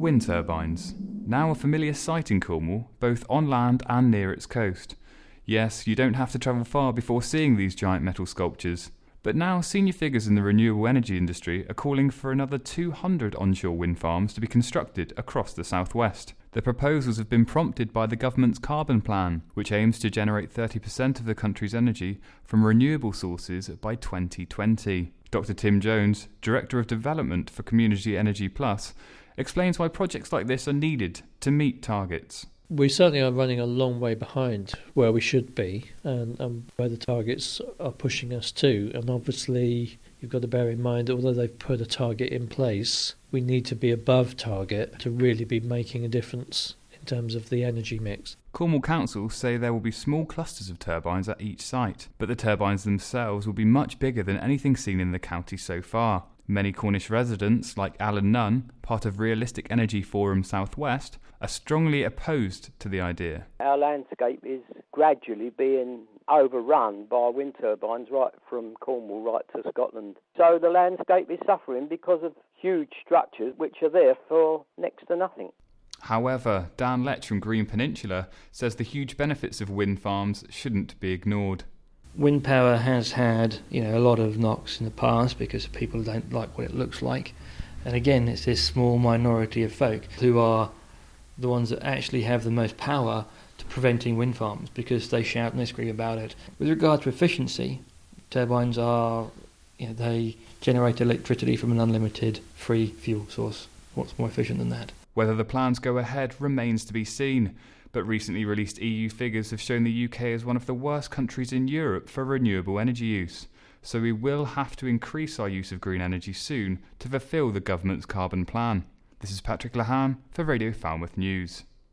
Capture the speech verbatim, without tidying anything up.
Wind turbines, now a familiar sight in Cornwall, both on land and near its coast. Yes, you don't have to travel far before seeing these giant metal sculptures. But now senior figures in the renewable energy industry are calling for another two hundred onshore wind farms to be constructed across the southwest. The proposals have been prompted by the government's carbon plan, which aims to generate thirty percent of the country's energy from renewable sources by twenty twenty. Doctor Tim Jones, Director of Development for Community Energy Plus, explains why projects like this are needed to meet targets. We certainly are running a long way behind where we should be and, and where the targets are pushing us to. And obviously, you've got to bear in mind that although they've put a target in place, we need to be above target to really be making a difference in terms of the energy mix. Cornwall Council say there will be small clusters of turbines at each site, but the turbines themselves will be much bigger than anything seen in the county so far. Many Cornish residents, like Alan Nunn, part of Realistic Energy Forum Southwest, are strongly opposed to the idea. Our landscape is gradually being overrun by wind turbines right from Cornwall right to Scotland. So the landscape is suffering because of huge structures which are there for next to nothing. However, Dan Letch from Green Peninsula says the huge benefits of wind farms shouldn't be ignored. Wind power has had, you know, a lot of knocks in the past because people don't like what it looks like. And again, it's this small minority of folk who are the ones that actually have the most power to preventing wind farms because they shout and they scream about it. With regard to efficiency, turbines are, you know, they generate electricity from an unlimited free fuel source. What's more efficient than that? Whether the plans go ahead remains to be seen, but recently released E U figures have shown the U K as one of the worst countries in Europe for renewable energy use. So we will have to increase our use of green energy soon to fulfil the government's carbon plan. This is Patrick Lahan for Radio Falmouth News.